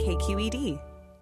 KQED.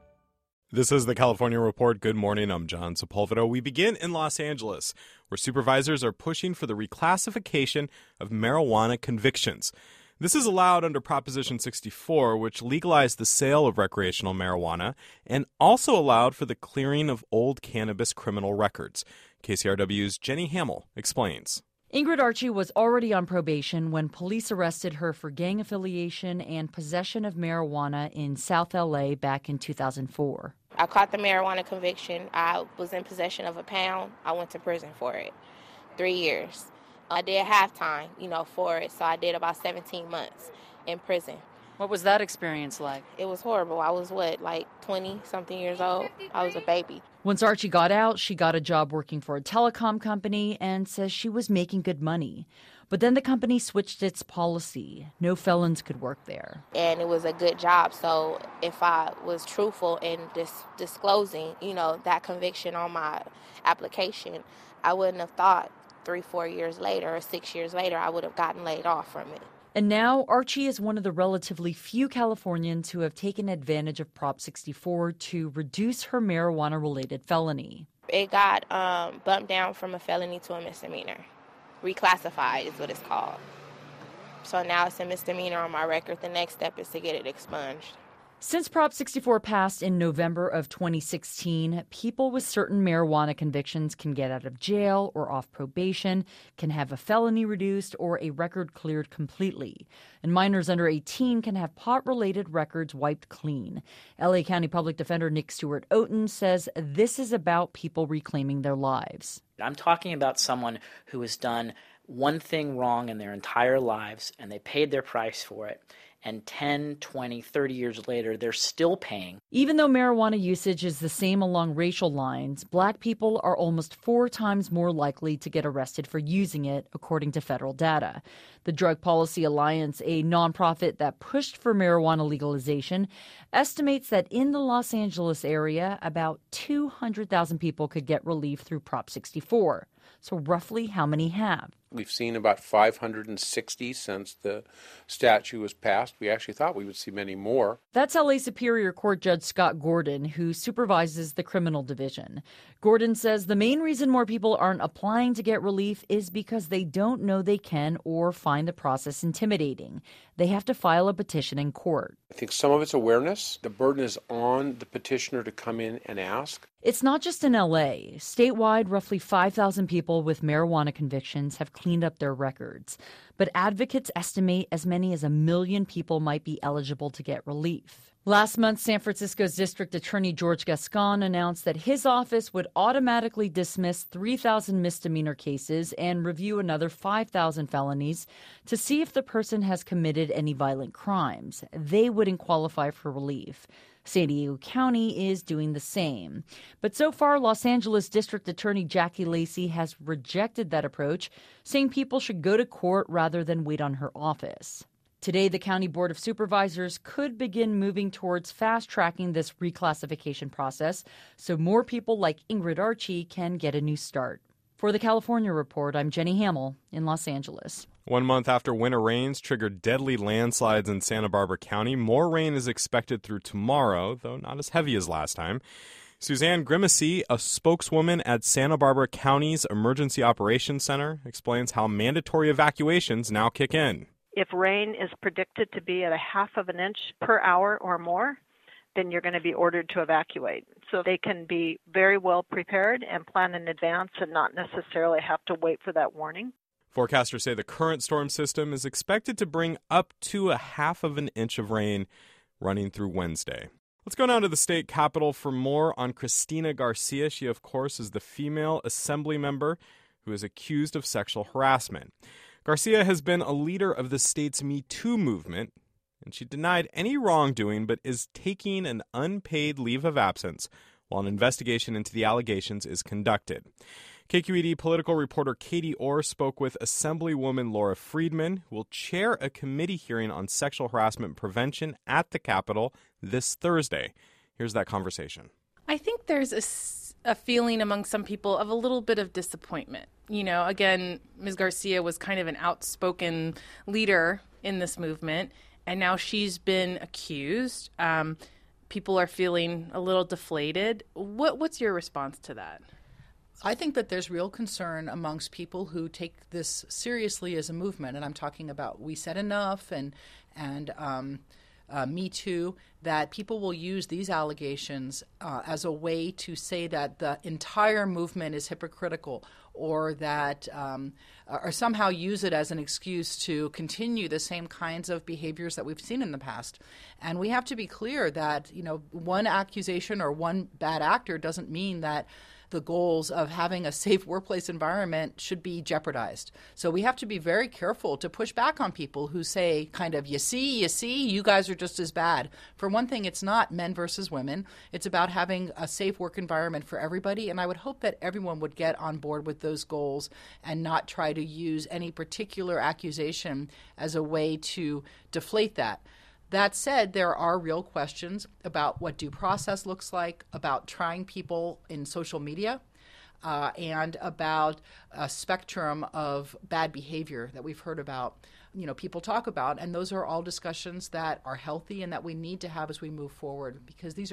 This is the California Report. Good morning. I'm John Sepulveda. We begin in Los Angeles, where supervisors are pushing for the reclassification of marijuana convictions. This is allowed under Proposition 64, which legalized the sale of recreational marijuana and also allowed for the clearing of old cannabis criminal records. KCRW's Jenny Hamill explains. Ingrid Archie was already on probation when police arrested her for gang affiliation and possession of marijuana in South LA back in 2004. I caught the marijuana conviction. I was in possession of a pound. I went to prison for it. 3 years. I did half time, for it, so I did about 17 months in prison. What was that experience like? It was horrible. I was, 20-something years old? I was a baby. Once Archie got out, she got a job working for a telecom company and says she was making good money. But then the company switched its policy. No felons could work there. And it was a good job, so if I was truthful in disclosing, that conviction on my application, I wouldn't have thought 3-4 years later or 6 years later I would have gotten laid off from it. And now Archie is one of the relatively few Californians who have taken advantage of Prop 64 to reduce her marijuana-related felony. It got bumped down from a felony to a misdemeanor. Reclassified is what it's called. So now it's a misdemeanor on my record. The next step is to get it expunged. Since Prop 64 passed in November of 2016, people with certain marijuana convictions can get out of jail or off probation, can have a felony reduced or a record cleared completely. And minors under 18 can have pot-related records wiped clean. LA County Public Defender Nick Stewart-Oten says this is about people reclaiming their lives. I'm talking about someone who has done one thing wrong in their entire lives, and they paid their price for it. And 10, 20, 30 years later, they're still paying. Even though marijuana usage is the same along racial lines, black people are almost 4 times more likely to get arrested for using it, according to federal data. The Drug Policy Alliance, a nonprofit that pushed for marijuana legalization, estimates that in the Los Angeles area, about 200,000 people could get relief through Prop 64. So roughly how many have? We've seen about 560 since the statute was passed. We actually thought we would see many more. That's LA Superior Court Judge Scott Gordon, who supervises the criminal division. Gordon says the main reason more people aren't applying to get relief is because they don't know they can or find the process intimidating. They have to file a petition in court. I think some of it's awareness. The burden is on the petitioner to come in and ask. It's not just in LA. Statewide, roughly 5,000 people with marijuana convictions have cleaned up their records. But advocates estimate as many as 1 million people might be eligible to get relief. Last month, San Francisco's District Attorney George Gascon announced that his office would automatically dismiss 3,000 misdemeanor cases and review another 5,000 felonies to see if the person has committed any violent crimes. They wouldn't qualify for relief. San Diego County is doing the same. But so far, Los Angeles District Attorney Jackie Lacey has rejected that approach, saying people should go to court rather than wait on her office. Today, the County Board of Supervisors could begin moving towards fast-tracking this reclassification process so more people like Ingrid Archie can get a new start. For the California Report, I'm Jenny Hamill in Los Angeles. 1 month after winter rains triggered deadly landslides in Santa Barbara County, more rain is expected through tomorrow, though not as heavy as last time. Suzanne Grimacy, a spokeswoman at Santa Barbara County's Emergency Operations Center, explains how mandatory evacuations now kick in. If rain is predicted to be at 1/2 inch per hour or more, then you're going to be ordered to evacuate. So they can be very well prepared and plan in advance and not necessarily have to wait for that warning. Forecasters say the current storm system is expected to bring up to 1/2 inch of rain running through Wednesday. Let's go down to the state capitol for more on Cristina Garcia. She, of course, is the female assembly member who is accused of sexual harassment. Garcia has been a leader of the state's Me Too movement, and she denied any wrongdoing but is taking an unpaid leave of absence while an investigation into the allegations is conducted. KQED political reporter Katie Orr spoke with Assemblywoman Laura Friedman, who will chair a committee hearing on sexual harassment prevention at the Capitol this Thursday. Here's that conversation. I think there's a feeling among some people of a little bit of disappointment. You know, again, Ms. Garcia was kind of an outspoken leader in this movement, and now she's been accused. people are feeling a little deflated. What's your response to that? I think that there's real concern amongst people who take this seriously as a movement, and I'm talking about We Said Enough and Me Too, that people will use these allegations as a way to say that the entire movement is hypocritical, or that or somehow use it as an excuse to continue the same kinds of behaviors that we've seen in the past. And we have to be clear that, one accusation or one bad actor doesn't mean that the goals of having a safe workplace environment should be jeopardized. So we have to be very careful to push back on people who say kind of, you see, you guys are just as bad. For one thing, it's not men versus women. It's about having a safe work environment for everybody. And I would hope that everyone would get on board with those goals and not try to use any particular accusation as a way to deflate that. That said, there are real questions about what due process looks like, about trying people in social media, and about a spectrum of bad behavior that we've heard about, people talk about. And those are all discussions that are healthy and that we need to have as we move forward, because there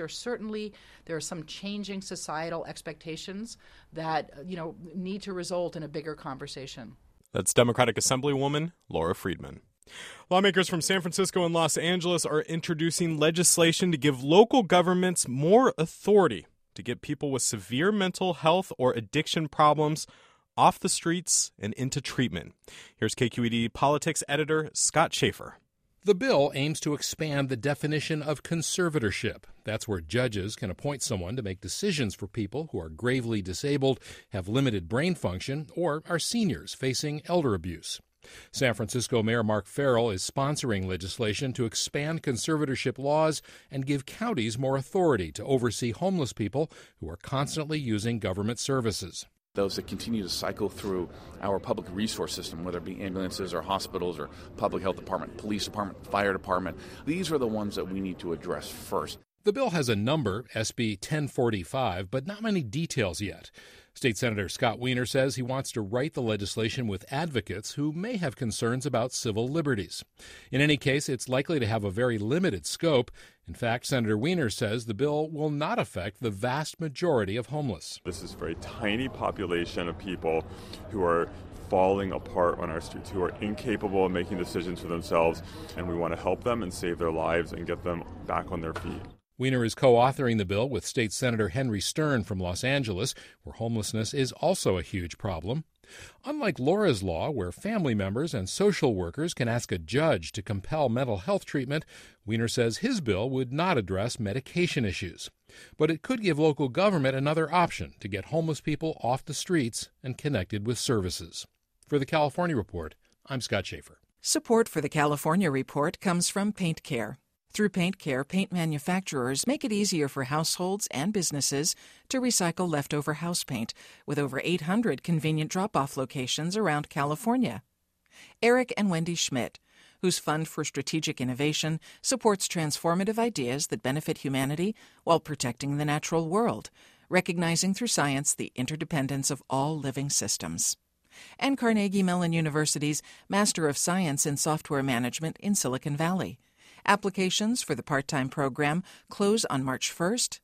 are some changing societal expectations that, need to result in a bigger conversation. That's Democratic Assemblywoman Laura Friedman. Lawmakers from San Francisco and Los Angeles are introducing legislation to give local governments more authority to get people with severe mental health or addiction problems off the streets and into treatment. Here's KQED Politics editor Scott Schaefer. The bill aims to expand the definition of conservatorship. That's where judges can appoint someone to make decisions for people who are gravely disabled, have limited brain function, or are seniors facing elder abuse. San Francisco Mayor Mark Farrell is sponsoring legislation to expand conservatorship laws and give counties more authority to oversee homeless people who are constantly using government services. Those that continue to cycle through our public resource system, whether it be ambulances or hospitals or public health department, police department, fire department, these are the ones that we need to address first. The bill has a number, SB 1045, but not many details yet. State Senator Scott Wiener says he wants to write the legislation with advocates who may have concerns about civil liberties. In any case, it's likely to have a very limited scope. In fact, Senator Wiener says the bill will not affect the vast majority of homeless. This is a very tiny population of people who are falling apart on our streets, who are incapable of making decisions for themselves, and we want to help them and save their lives and get them back on their feet. Wiener is co-authoring the bill with State Senator Henry Stern from Los Angeles, where homelessness is also a huge problem. Unlike Laura's law, where family members and social workers can ask a judge to compel mental health treatment, Wiener says his bill would not address medication issues. But it could give local government another option to get homeless people off the streets and connected with services. For the California Report, I'm Scott Schaefer. Support for the California Report comes from Paint Care. Through Paint Care, paint manufacturers make it easier for households and businesses to recycle leftover house paint with over 800 convenient drop-off locations around California. Eric and Wendy Schmidt, whose Fund for Strategic Innovation supports transformative ideas that benefit humanity while protecting the natural world, recognizing through science the interdependence of all living systems. And Carnegie Mellon University's Master of Science in Software Management in Silicon Valley. Applications for the part-time program close on March 1st.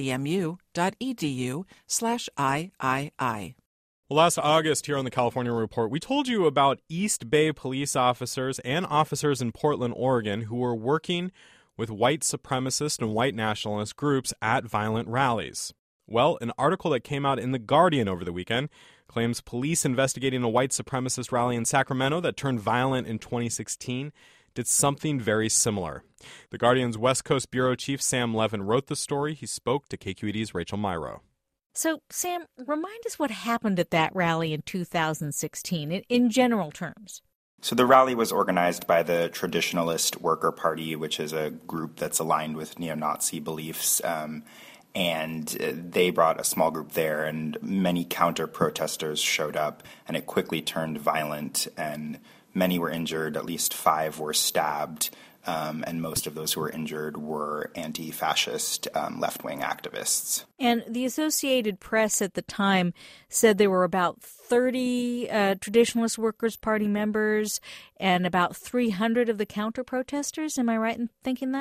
cmu.edu/III. Well, last August here on the California Report, we told you about East Bay police officers and officers in Portland, Oregon, who were working with white supremacist and white nationalist groups at violent rallies. Well, an article that came out in The Guardian over the weekend claims police investigating a white supremacist rally in Sacramento that turned violent in 2016 did something very similar. The Guardian's West Coast Bureau Chief Sam Levin wrote the story. He spoke to KQED's Rachel Myrow. So, Sam, remind us what happened at that rally in 2016 in general terms. So the rally was organized by the Traditionalist Worker Party, which is a group that's aligned with neo-Nazi beliefs. And they brought a small group there, and many counter-protesters showed up, and it quickly turned violent, and many were injured. At least 5 were stabbed, and most of those who were injured were anti-fascist left-wing activists. And the Associated Press at the time said there were about 30 Traditionalist Workers' Party members and about 300 of the counter-protesters. Am I right in thinking that?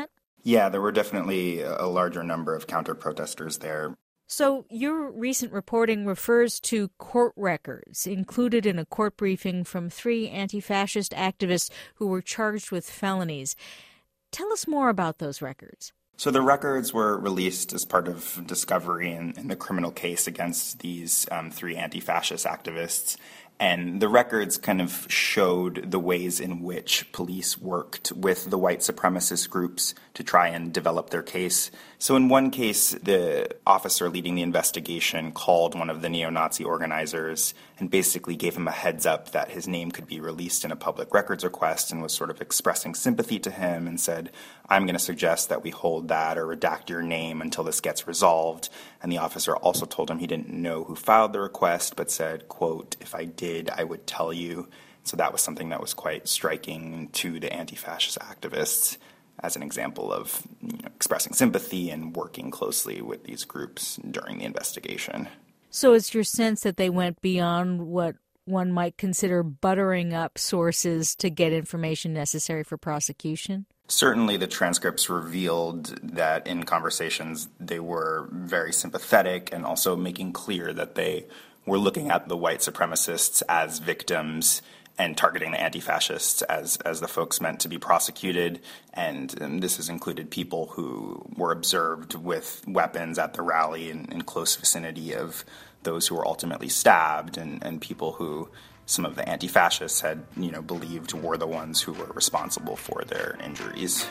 Yeah, there were definitely a larger number of counter-protesters there. So your recent reporting refers to court records included in a court briefing from 3 anti-fascist activists who were charged with felonies. Tell us more about those records. So the records were released as part of discovery in the criminal case against these 3 anti-fascist activists. And the records kind of showed the ways in which police worked with the white supremacist groups to try and develop their case. So in one case, the officer leading the investigation called one of the neo-Nazi organizers and basically gave him a heads up that his name could be released in a public records request, and was sort of expressing sympathy to him and said, I'm going to suggest that we hold that or redact your name until this gets resolved. And the officer also told him he didn't know who filed the request, but said, quote, if I did, I would tell you. So that was something that was quite striking to the anti-fascist activists as an example of expressing sympathy and working closely with these groups during the investigation. So it's your sense that they went beyond what one might consider buttering up sources to get information necessary for prosecution? Certainly the transcripts revealed that in conversations they were very sympathetic and also making clear that they were looking at the white supremacists as victims and targeting the anti-fascists as the folks meant to be prosecuted. And this has included people who were observed with weapons at the rally in close vicinity of those who were ultimately stabbed, and people who some of the anti-fascists had, believed were the ones who were responsible for their injuries.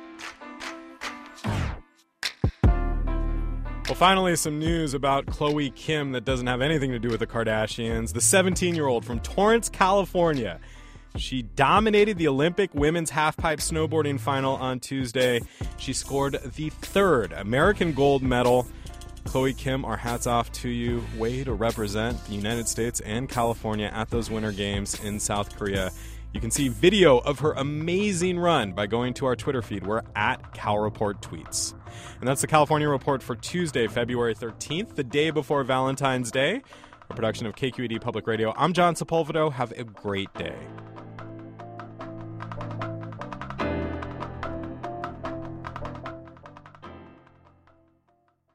Well, finally, some news about Chloe Kim that doesn't have anything to do with the Kardashians. The 17-year-old from Torrance, California. She dominated the Olympic women's halfpipe snowboarding final on Tuesday. She scored the 3rd American gold medal. Chloe Kim, our hats off to you. Way to represent the United States and California at those Winter Games in South Korea. You can see video of her amazing run by going to our Twitter feed. We're at CalReportTweets. And that's the California Report for Tuesday, February 13th, the day before Valentine's Day. A production of KQED Public Radio. I'm John Sepulveda. Have a great day.